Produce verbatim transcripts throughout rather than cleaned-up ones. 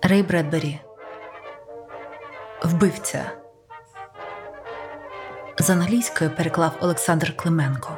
Рей Бредбері. Вбивця. З англійської переклав Олександр Клименко.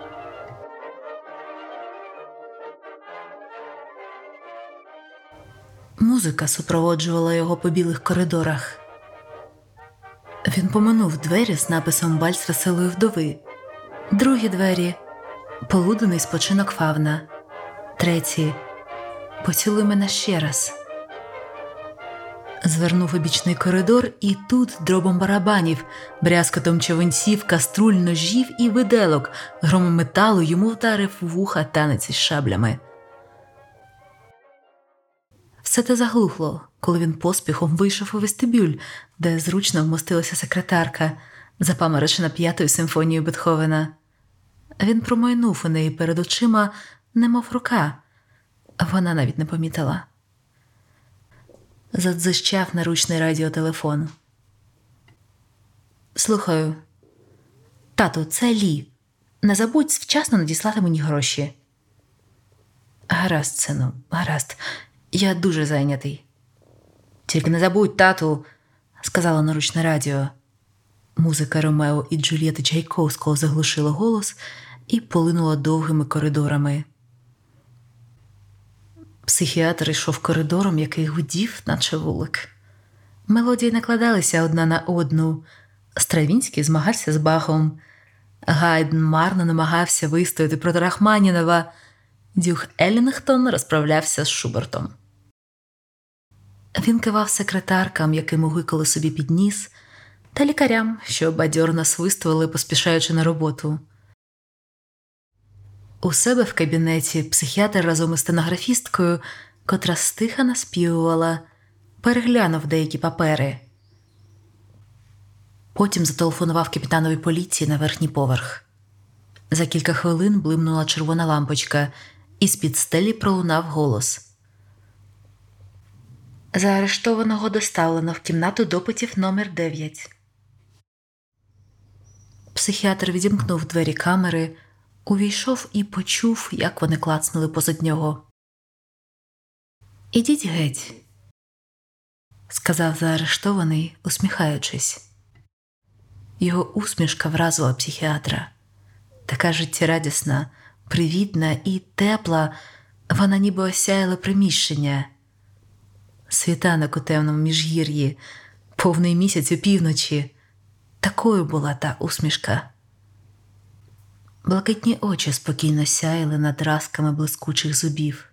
Музика супроводжувала його по білих коридорах. Він поминув двері з написом «Вальс веселої вдови». Другі двері – «Полуденний спочинок фавна». Треті – «Поцілуй мене ще раз». Звернув у бічний коридор, і тут дробом барабанів, брязкотом човенців, каструль, ножів і виделок, громом металу йому вдарив у вуха танець із шаблями. Все те заглухло, коли він поспіхом вийшов у вестибюль, де зручно вмостилася секретарка, запаморочена п'ятою симфонією Бетховена. Він промайнув у неї перед очима, немов рука. Вона навіть не помітила. Задзищав наручний радіотелефон. «Слухаю. Тату, це Лі. Не забудь вчасно надіслати мені гроші». «Гаразд, сину, гаразд. Я дуже зайнятий». «Тільки не забудь, тату», – сказала наручне радіо. Музика Ромео і Джульєти Чайковського заглушила голос і полинула довгими коридорами. Психіатр йшов коридором, який гудів, наче вулик. Мелодії накладалися одна на одну. Стравінський змагався з Бахом. Гайдн марно намагався вистояти проти Рахманінова. Дюх Еллінгтон розправлявся з Шубертом. Він кивав секретаркам, яким гикали собі під ніс, та лікарям, що бадьорно свистували, поспішаючи на роботу. У себе в кабінеті психіатр разом із стенографісткою, котра стиха наспівувала, переглянув деякі папери. Потім зателефонував капітанові поліції на верхній поверх. За кілька хвилин блимнула червона лампочка, і з-під стелі пролунав голос. «Заарештованого доставлено в кімнату допитів номер дев'ять». Психіатр відімкнув двері камери, увійшов і почув, як вони клацнули позад нього. «Ідіть геть», – сказав заарештований, усміхаючись. Його усмішка вразила психіатра. Така життєрадісна, привітна і тепла, вона ніби осяяла приміщення. Світанок у темному міжгір'ї, повний місяць у півночі. Такою була та усмішка. Блакитні очі спокійно сяяли над разками блискучих зубів.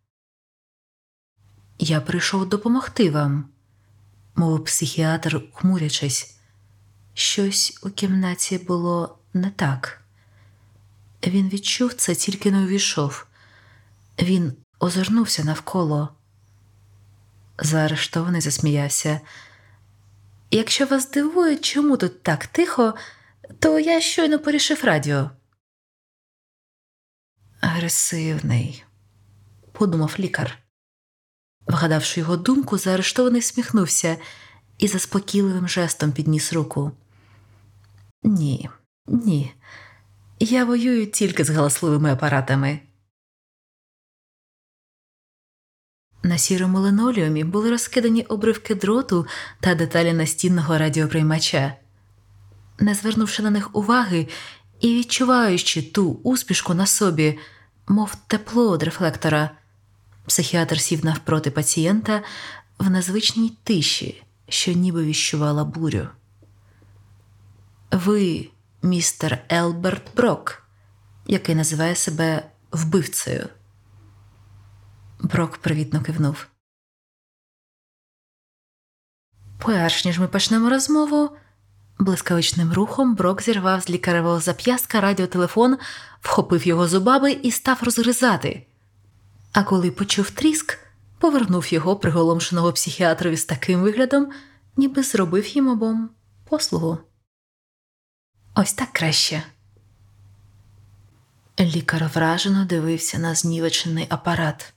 «Я прийшов допомогти вам», – мовив психіатр, хмурячись. Щось у кімнаті було не так. Він відчув це, тільки не увійшов. Він озирнувся навколо. Заарештований засміявся. «Якщо вас дивує, чому тут так тихо, то я щойно порішив радіо». «Агресивний», – подумав лікар. Вгадавши його думку, заарештований сміхнувся і заспокійливим жестом підніс руку. «Ні, ні, я воюю тільки з галасливими апаратами». На сірому линолеумі були розкидані обривки дроту та деталі настінного радіоприймача. Не звернувши на них уваги і відчуваючи ту усмішку на собі, мов тепло від рефлектора, психіатр сів навпроти пацієнта в незвичній тиші, що ніби віщувала бурю. «Ви, містер Елберт Брок, який називає себе вбивцею». Брок привітно кивнув. «Перш ніж ми почнемо розмову», блискавичним рухом Брок зірвав з лікаревого зап'ястка радіотелефон, вхопив його зубами і став розгризати. А коли почув тріск, повернув його приголомшеного психіатрові з таким виглядом, ніби зробив їм обом послугу. «Ось так краще». Лікар вражено дивився на знівечений апарат.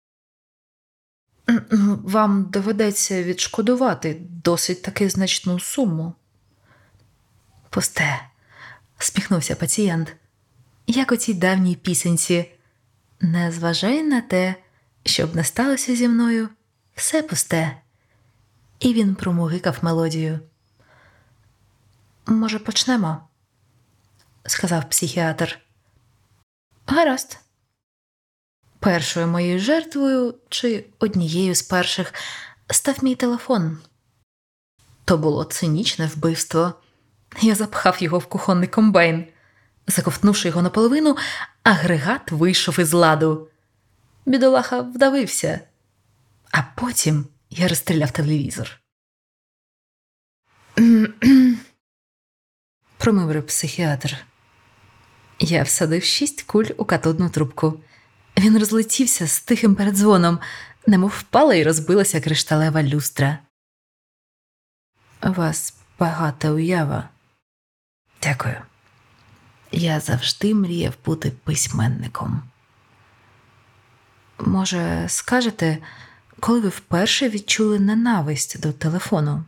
«Вам доведеться відшкодувати досить таки значну суму». «Пусте», – сміхнувся пацієнт. «Як у цій давній пісенці. Не зважай на те, щоб не сталося зі мною, Все пусте. І він промугикав мелодію. «Може, почнемо?» – сказав психіатр. «Гаразд». Першою моєю жертвою, чи однією з перших, став мій телефон. То було цинічне вбивство. Я запхав його в кухонний комбайн. Заковтнувши його наполовину, агрегат вийшов із ладу. Бідолаха вдавився. А потім я розстріляв телевізор. Промимрив психіатр. Я всадив шість куль у катодну трубку. Він розлетівся з тихим передзвоном, немов впала і розбилася кришталева люстра. У вас багата уява. Дякую. Я завжди мріяв бути письменником. Може, скажете, коли ви вперше відчули ненависть до телефону?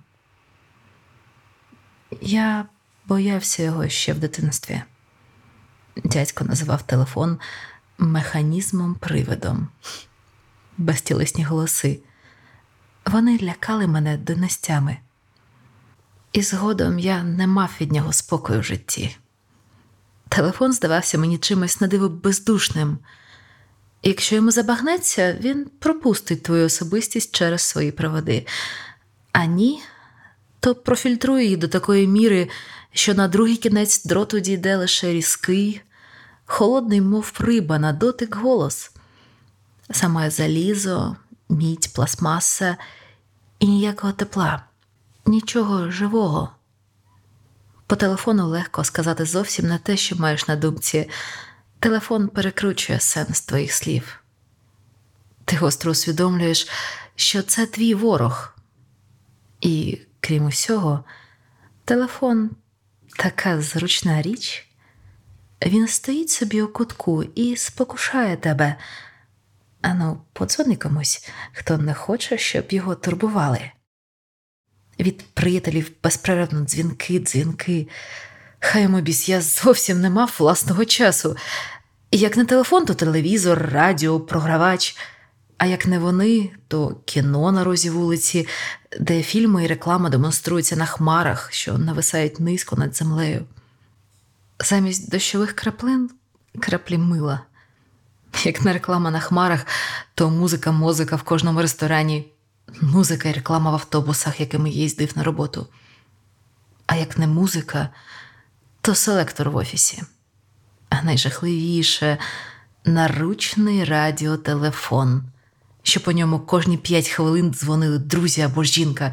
Я боявся його ще в дитинстві. Дядько називав телефон механізмом-привидом. Безтілесні голоси. Вони лякали мене донестями. І згодом я не мав від нього спокою в житті. Телефон здавався мені чимось на диво бездушним. Якщо йому забагнеться, він пропустить твою особистість через свої проводи. А ні, то профільтрує її до такої міри, що на другий кінець дроту дійде лише різкий, холодний, мов риба, на дотик голос. Саме залізо, мідь, пластмаса і ніякого тепла, нічого живого. По телефону легко сказати зовсім не те, що маєш на думці. Телефон перекручує сенс твоїх слів. Ти гостро усвідомлюєш, що це твій ворог. І, крім усього, телефон – така зручна річ. Він стоїть собі у кутку і спокушає тебе. Ану, подзвони комусь, хто не хоче, щоб його турбували. Від приятелів безперервно дзвінки, дзвінки. Хай йому біс, я зовсім не мав власного часу. Як не телефон, то телевізор, радіо, програвач. А як не вони, то кіно на розі вулиці, де фільми і реклама демонструються на хмарах, що нависають низько над землею. Замість дощових краплин – краплі мила. Як не реклама на хмарах, то музика-музика в кожному ресторані. Музика і реклама в автобусах, якими їздив на роботу. А як не музика, то селектор в офісі. А найжахливіше – наручний радіотелефон, що по ньому кожні п'ять хвилин дзвонили друзі або жінка.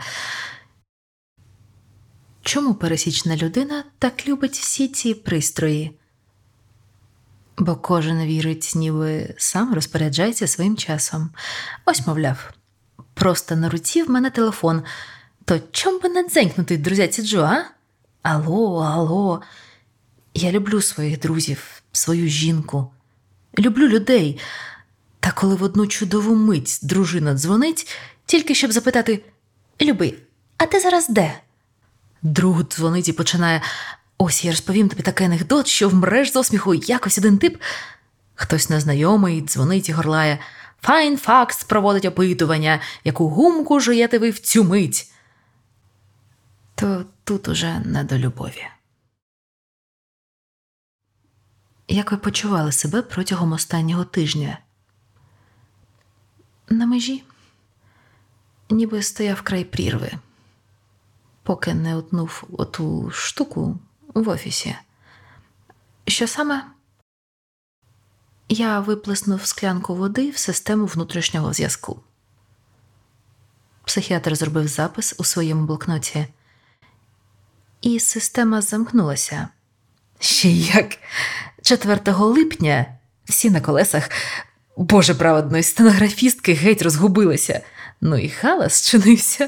Чому пересічна людина так любить всі ці пристрої? Бо кожен вірить, ніби сам розпоряджається своїм часом. Ось, мовляв, просто на руці в мене телефон. То чом би не дзенькнути, друзяці Джо, а? Алло, алло. Я люблю своїх друзів, свою жінку. Люблю людей. Та коли в одну чудову мить дружина дзвонить, тільки щоб запитати: «Любий, а ти зараз де?» Друг дзвонить і починає: «Ось я розповім тобі такий анекдот, що вмреш з осміху, якось один тип». Хтось незнайомий дзвонить і горлає: «Файн Факс проводить опитування, яку гумку жуєте ви в цю мить». То тут уже не до любові. Як ви почували себе протягом останнього тижня? На межі. Ніби стояв край прірви, поки не утнув оту штуку в офісі. Що саме? Я виплеснув склянку води в систему внутрішнього зв'язку. Психіатр зробив запис у своєму блокноті. І система замкнулася. Ще як! четвертого липня всі на колесах, боже праведної, стенографістки геть розгубилися. Ну і галас чинився.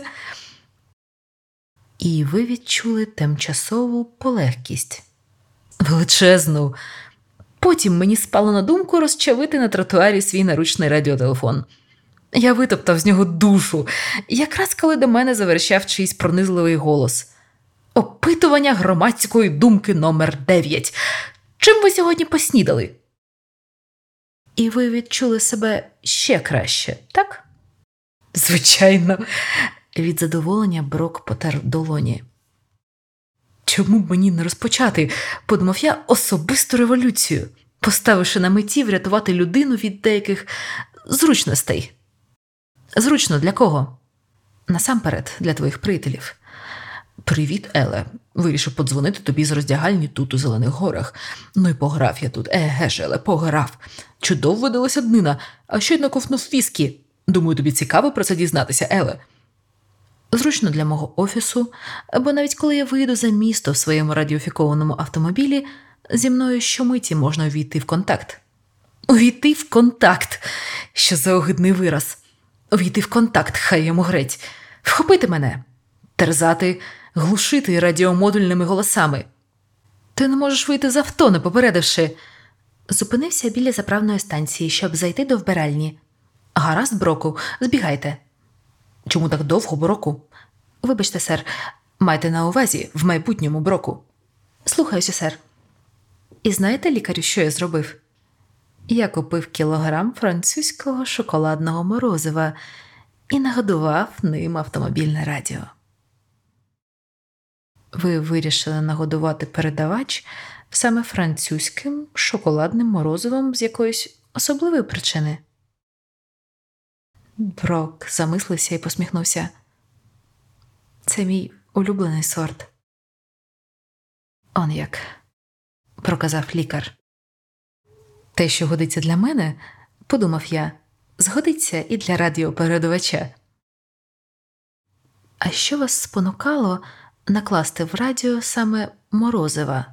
І ви відчули тимчасову полегкість. Величезну. Потім мені спало на думку розчавити на тротуарі свій наручний радіотелефон. Я витоптав з нього душу, якраз коли до мене заверщав чийсь пронизливий голос. Опитування громадської думки номер дев'ять. Чим ви сьогодні поснідали? І ви відчули себе ще краще, так? Звичайно. Від задоволення Брок потер долоні. Чому б мені не розпочати, подумав я, особисту революцію, поставивши на меті врятувати людину від деяких зручностей. Зручно для кого? Насамперед, для твоїх приятелів. «Привіт, Еле. Вирішив подзвонити тобі з роздягальні тут, у Зелених горах. Ну і пограв я тут. Еге ж, Еле, пограв. Чудово видалася днина, а щойно ковтнув віскі. Думаю, тобі цікаво про це дізнатися, Еле». Зручно для мого офісу, або навіть коли я вийду за місто в своєму радіофікованому автомобілі, зі мною щомиті можна увійти в контакт. Увійти в контакт! Що за огидний вираз. Увійти в контакт, хай йому греть. Вхопити мене. Терзати, глушити радіомодульними голосами. Ти не можеш вийти з авто, не попередивши. Зупинився біля заправної станції, щоб зайти до вбиральні. Гаразд, Броку, збігайте. Чому так довго, Броку? Вибачте, сер, майте на увазі в майбутньому, Броку. Слухаюся, сер. І знаєте, лікарю, що я зробив? Я купив кілограм французького шоколадного морозива і нагодував ним автомобільне радіо. Ви вирішили нагодувати передавач саме французьким шоколадним морозивом з якоїсь особливої причини? Брок замислився і посміхнувся. Це мій улюблений сорт. Он як, проказав лікар. Те, що годиться для мене, подумав я, згодиться і для радіопередавача. А що вас спонукало накласти в радіо саме морозива?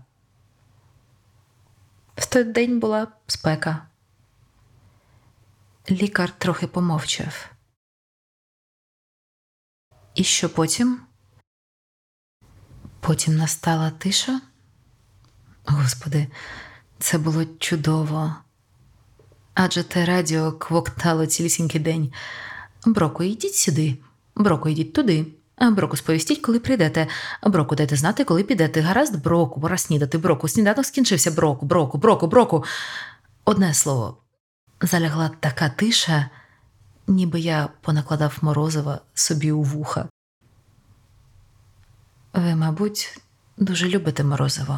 В той день була спека. Лікар трохи помовчав. І що потім? Потім настала тиша. Господи, це було чудово. Адже те радіо квоктало цілісінький день. Броку, йдіть сюди. Броку, йдіть туди. Броку, сповістіть, коли прийдете. Броку, дайте знати, коли підете. Гаразд, Броку, пора снідати. Броку, сніданок скінчився. Броку, Броку, Броку, Броку. Одне слово. Залягла така тиша, ніби я понакладав морозива собі у вуха. Ви, мабуть, дуже любите морозиво.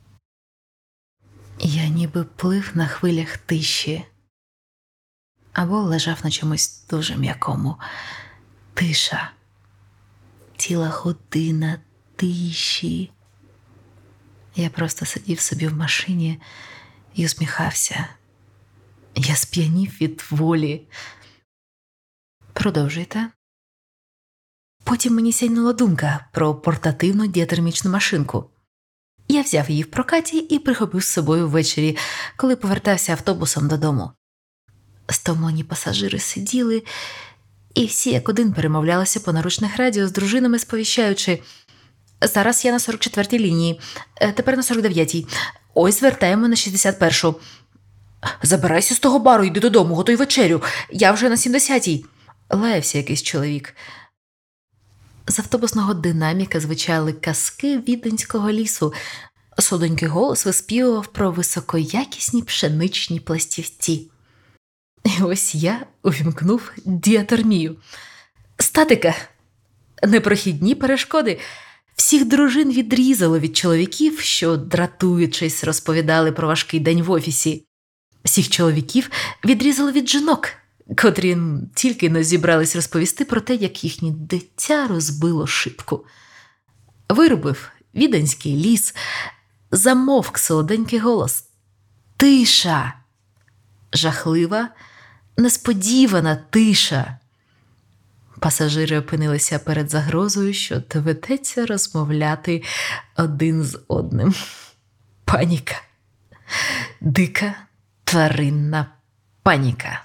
Я ніби плив на хвилях тиші. Або лежав на чомусь дуже м'якому. Тиша. Ціла година тиші. Я просто сидів собі в машині і усміхався. Я сп'янів від волі. Продовжуйте. Потім мені сяйнула думка про портативну діатермічну машинку. Я взяв її в прокаті і прихопив з собою ввечері, коли повертався автобусом додому. Стомлені пасажири сиділи, і всі як один перемовлялися по наручних радіо з дружинами, сповіщаючи: «Зараз я на сорок четвертій лінії, тепер на сорок дев'ятій. Ось звертаємо на шістдесят першу. Забирайся з того бару, йди додому, готуй вечерю. Я вже на сімдесятій». Лаявся якийсь чоловік. З автобусного динаміка звучали казки віденського лісу. Солоденький голос виспівував про високоякісні пшеничні пластівці. І ось я увімкнув діатермію. Статика! Непрохідні перешкоди. Всіх дружин відрізало від чоловіків, що, дратуючись, розповідали про важкий день в офісі. Всіх чоловіків відрізало від жінок, котрі тільки не зібрались розповісти про те, як їхнє дитя розбило шибку. Вирубив віденський ліс, замовк солоденький голос. Тиша! Жахлива, несподівана тиша. Пасажири опинилися перед загрозою, що доведеться розмовляти один з одним. Паніка. Дика, тваринна паніка.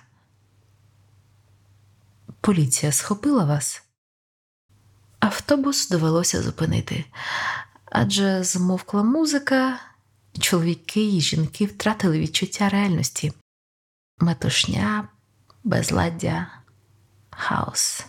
Поліція схопила вас? Автобус довелося зупинити, адже змовкла музика, чоловіки і жінки втратили відчуття реальності. Метушня, безладдя, хаос.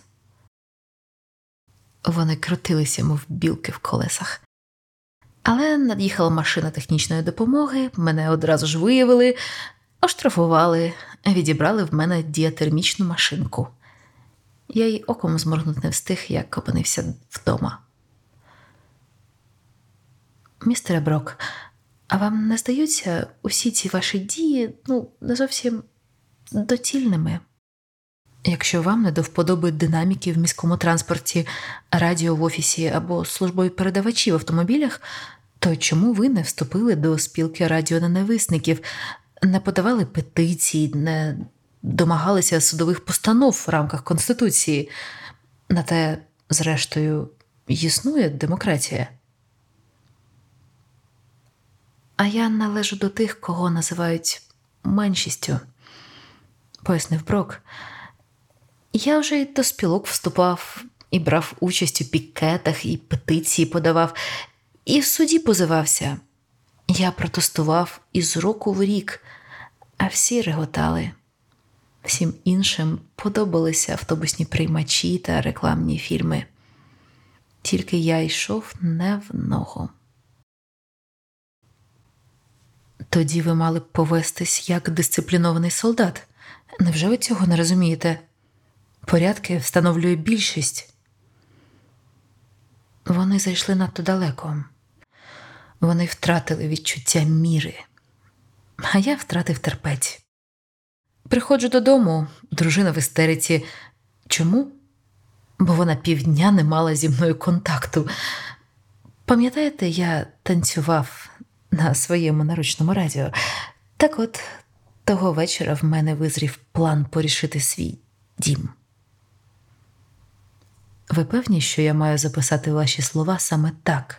Вони крутилися, мов білки в колесах. Але над'їхала машина технічної допомоги, мене одразу ж виявили, оштрафували, відібрали в мене діатермічну машинку. Я й оком зморгнути не встиг, як опинився вдома. Містере Брок, а вам не здаються усі ці ваші дії, ну, не зовсім доцільними? Якщо вам не до вподоби динаміки в міському транспорті, радіо в офісі або службові передавачі в автомобілях, то чому ви не вступили до спілки радіоненависників, не подавали петицій, не домагалися судових постанов в рамках Конституції? На те, зрештою, існує демократія. А я належу до тих, кого називають меншістю, пояснив Брок. Я вже й до спілок вступав, і брав участь у пікетах, і петиції подавав, і в суді позивався. Я протестував із року в рік, а всі реготали. Всім іншим подобалися автобусні приймачі та рекламні фільми. Тільки я йшов не в ногу. Тоді ви мали б повестись як дисциплінований солдат. Невже ви цього не розумієте? Порядки встановлює більшість. Вони зайшли надто далеко. Вони втратили відчуття міри. А я втратив терпець. Приходжу додому, дружина в істериці. Чому? Бо вона півдня не мала зі мною контакту. Пам'ятаєте, я танцював на своєму наручному радіо? Так от, того вечора в мене визрів план порішити свій дім. Ви певні, що я маю записати ваші слова саме так?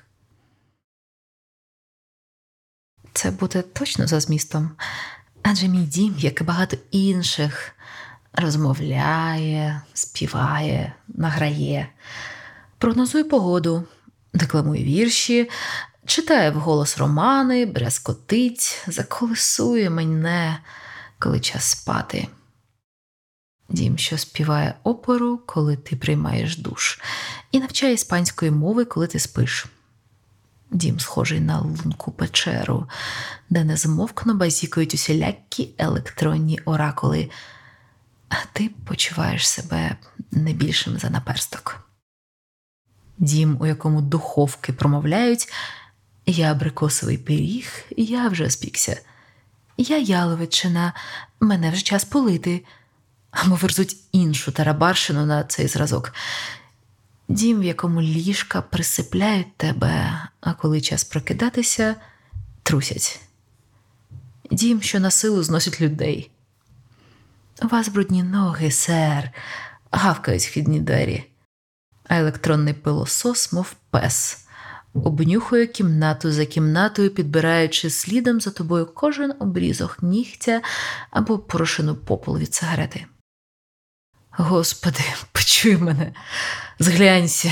Це буде точно за змістом. Адже мій дім, як і багато інших, розмовляє, співає, награє, прогнозує погоду, декламує вірші, читає вголос романи, брязкотить, заколисує мене, коли час спати. Дім, що співає оперу, коли ти приймаєш душ, і навчає іспанської мови, коли ти спиш. Дім, схожий на лунку печеру, де незмовкно базікають усілякі електронні оракули, а ти почуваєш себе не більшим за наперсток. Дім, у якому духовки промовляють: «Я абрикосовий пиріг, я вже спікся», «Я яловичина, мене вже час полити», або верзуть іншу тарабарщину на цей зразок. Дім, в якому ліжка присипляють тебе, а коли час прокидатися, трусять. Дім, що на силу зносить людей. У вас брудні ноги, сер, гавкають вхідні двері, а електронний пилосос, мов пес, обнюхує кімнату за кімнатою, підбираючи слідом за тобою кожен обрізок нігтя або порошину попелу від сигарети. Господи, почуй мене, зглянься.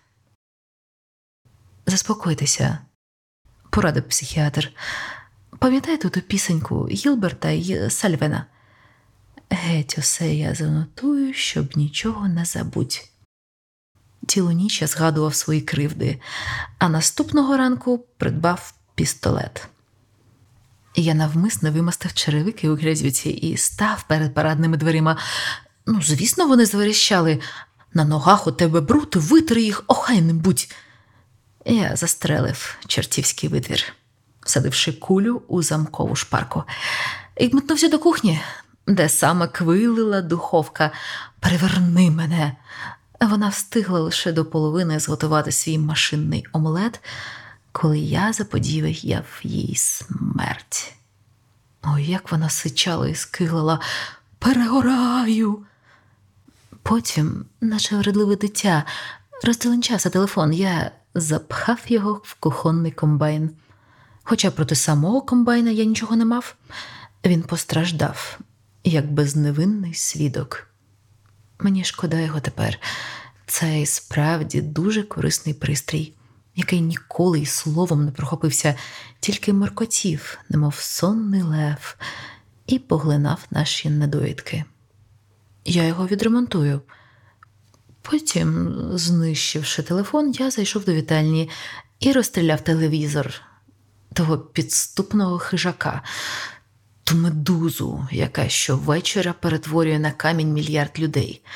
Заспокойтеся, порадив психіатр. Пам'ятаєте ту пісеньку Гілберта й Сальвена? Геть усе я занотую, щоб нічого не забудь. Цілу ніч я згадував свої кривди, а наступного ранку придбав пістолет. Я навмисно вимастив черевики у грязюці і став перед парадними дверима. Ну, звісно, вони заверещали: «На ногах у тебе бруд, витри їх, охайним будь!» Я застрелив чортівський витвір, всадивши кулю у замкову шпарку, і метнувся до кухні, де саме квилила духовка. «Переверни мене!» Вона встигла лише до половини зготувати свій машинний омлет, коли я заподіяв їй смерть. Ой, як вона сичала і скиглила: «Перегораю!» Потім, наче вредливе дитя, розделенчався телефон. Я запхав його в кухонний комбайн. Хоча проти самого комбайна я нічого не мав. Він постраждав, як безневинний свідок. Мені шкода його тепер. Це і справді дуже корисний пристрій, який ніколи й словом не прохопився, тільки моркотів, немов сонний лев, і поглинав наші недоїдки. Я його відремонтую. Потім, знищивши телефон, я зайшов до вітальні і розстріляв телевізор, того підступного хижака, ту медузу, яка щовечора перетворює на камінь мільярд людей,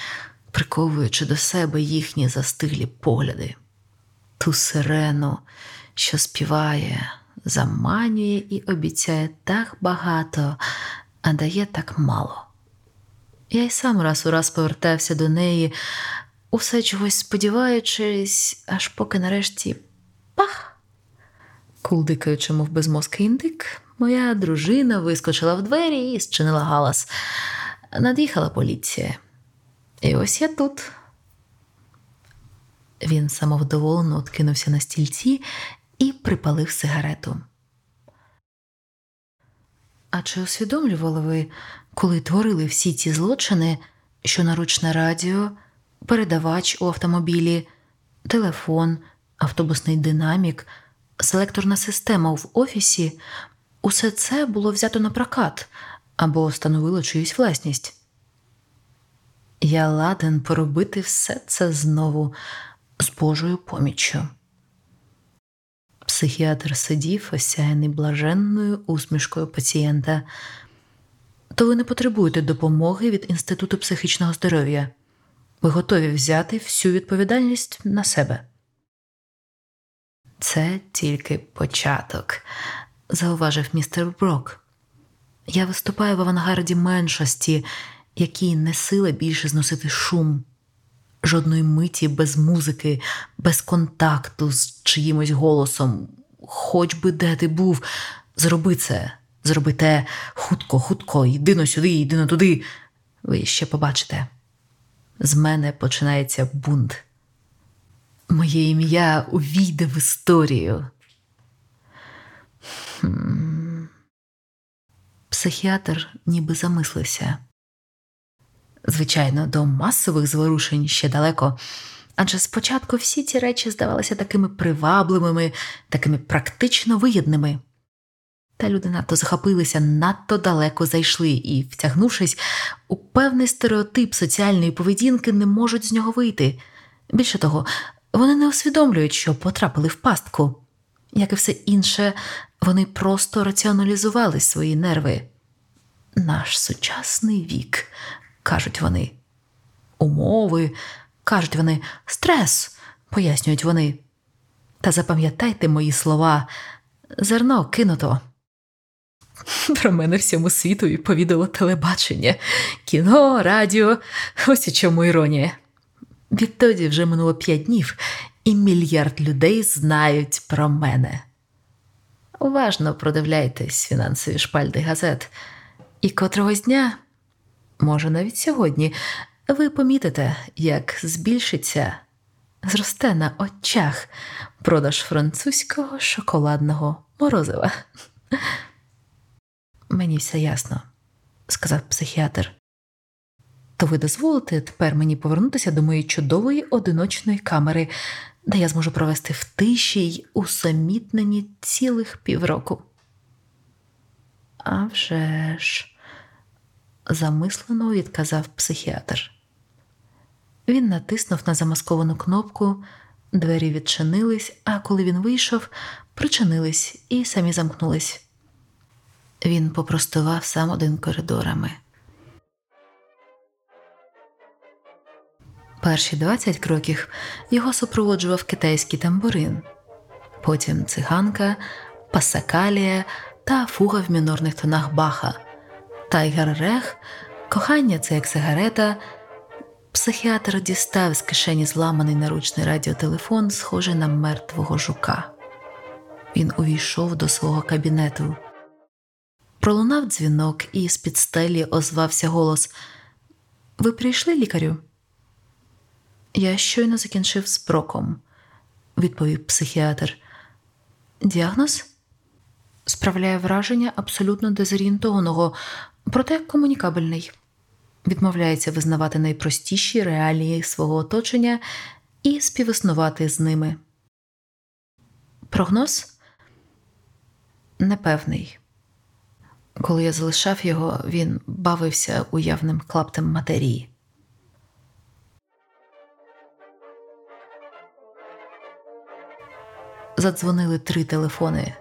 приковуючи до себе їхні застиглі погляди. Ту сирену, що співає, заманює і обіцяє так багато, а дає так мало. Я й сам раз у раз повертався до неї, усе чогось сподіваючись, аж поки нарешті пах! Кулдикаючи, мов безмозкий індик, моя дружина вискочила в двері і зчинила галас. Над'їхала поліція. І ось я тут. Він самовдоволено откинувся на стільці і припалив сигарету. А чи усвідомлювали ви, коли творили всі ці злочини, що наручне радіо, передавач у автомобілі, телефон, автобусний динамік, селекторна система в офісі – усе це було взято на прокат або становило чиюсь власність? Я ладен поробити все це знову з Божою поміччю. Психіатр сидів, осяяний блаженною усмішкою пацієнта. То ви не потребуєте допомоги від Інституту психічного здоров'я. Ви готові взяти всю відповідальність на себе. Це тільки початок, зауважив містер Брок. Я виступаю в авангарді меншості, якій не сила більше зносити шум. Жодної миті без музики, без контакту з чиїмось голосом. Хоч би де ти був, зроби це, зроби те, хутко, хутко, йди на сюди, йди на туди. Ви ще побачите. З мене починається бунт. Моє ім'я увійде в історію. Хм. Психіатр ніби замислився. Звичайно, до масових зворушень ще далеко, адже спочатку всі ці речі здавалися такими привабливими, такими практично вигідними. Та люди надто захопилися, надто далеко зайшли і, втягнувшись у певний стереотип соціальної поведінки, не можуть з нього вийти. Більше того, вони не усвідомлюють, що потрапили в пастку. Як і все інше, вони просто раціоналізували свої нерви. Наш сучасний вік, кажуть вони. Умови, кажуть вони. Стрес, пояснюють вони. Та запам'ятайте мої слова. Зерно кинуто. Про мене всьому світу повідало телебачення, кіно, радіо, ось у чому іронія. Відтоді вже минуло п'ять днів, і мільярд людей знають про мене. Уважно продивляйтесь фінансові шпальти газет. І котрогось дня, може навіть сьогодні, ви помітите, як збільшиться, зросте на очах продаж французького шоколадного морозива. Мені все ясно, сказав психіатр. То ви дозволите тепер мені повернутися до моєї чудової одиночної камери, де я зможу провести в тиші й усамітненні цілих півроку? А вже ж, замислено відказав психіатр. Він натиснув на замасковану кнопку, двері відчинились, а коли він вийшов, причинились і самі замкнулись. Він попростував сам один коридорами. Перші двадцять кроків його супроводжував китайський тамбурин, потім циганка, пасакалія та фуга в мінорних тонах Баха, тайгер-рех, кохання – це як сигарета. Психіатр дістав з кишені зламаний наручний радіотелефон, схожий на мертвого жука. Він увійшов до свого кабінету. Пролунав дзвінок, і з-під стелі озвався голос. «Ви прийшли, лікарю?» «Я щойно закінчив з Броком», – відповів психіатр. «Діагноз?» «Справляє враження абсолютно дезорієнтованого, проте комунікабельний. Відмовляється визнавати найпростіші реалії свого оточення і співіснувати з ними». «Прогноз?» «Непевний. Коли я залишав його, він бавився уявним клаптем матерії». Задзвонили три телефони.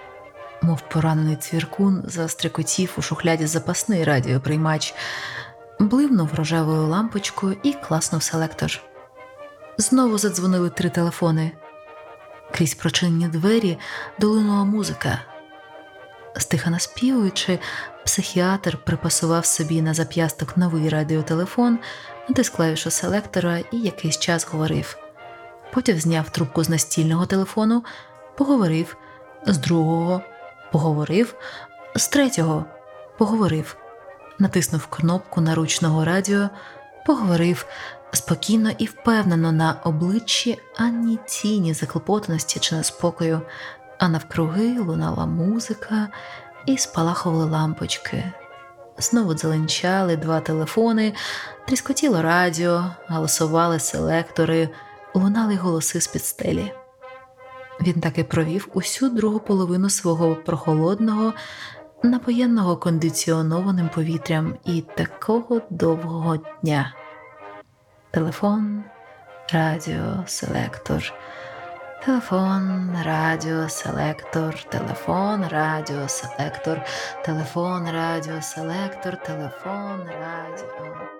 Мов поранений цвіркун, застрикотів у шухляді запасний радіоприймач. блимнув рожевою лампочкою і класнув селектор. Знову задзвонили три телефони. Крізь прочинені двері долинула музика. Стиха наспівуючи, психіатр припасував собі на зап'ясток новий радіотелефон, натис клавішу селектора і якийсь час говорив. Потім зняв трубку з настільного телефону, поговорив, з другого поговорив, з третього поговорив, натиснув кнопку наручного радіо, поговорив, спокійно і впевнено, на обличчі ані тіні заклопотаності чи неспокою, а навкруги лунала музика і спалахували лампочки. Знову дзеленчали два телефони, тріскотіло радіо, галасували селектори, лунали голоси з-під стелі. Він так і провів усю другу половину свого прохолодного, напоєнного кондиціонованим повітрям і такого довгого дня. Телефон, радіо, селектор. Телефон, радіо, селектор. Телефон, радіо, селектор. Телефон, радіо, селектор. Телефон, радіо.